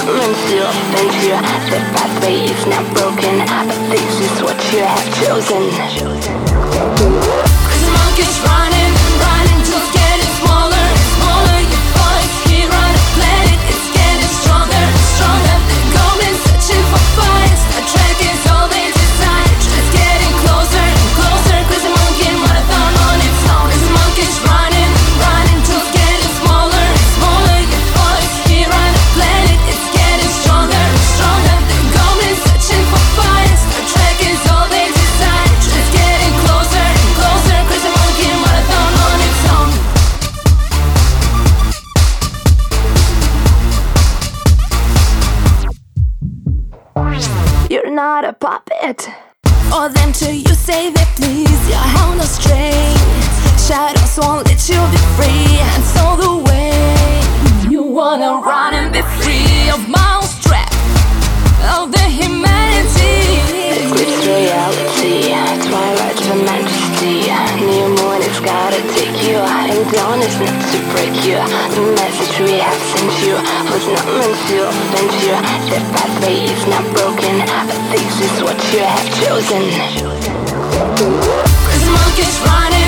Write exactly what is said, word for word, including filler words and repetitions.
not meant to offend you. The pathway is not broken, but this is what you have chosen. Cause the monkey's running, running till it's getting smaller, smaller. Your voice here on the planet, it's getting stronger, stronger. The goblins searching for fire, Star Trek is all they desire. Just getting closer and closer, cause the monkey marathon on its own. Cause the monkey's running, running till it's getting smaller, smaller. Your voice here on the planet, it's getting stronger, stronger. The goblins searching for fire, Star Trek is all they desire. Just getting closer and closer, cause the monkey marathon on its own. You're not a puppet. For them to you say that please, you're held no strain. Shadows won't let you be free, and so the way you wanna run and be free of mouse trap of the humanity. Eclipse reality, twilight for majesty. New moon has gotta take you, and dawn is meant to break you. The message we have sent you was not meant to offend you. The pathway is not broken, but this is what you have chosen. Cause the monkey's running.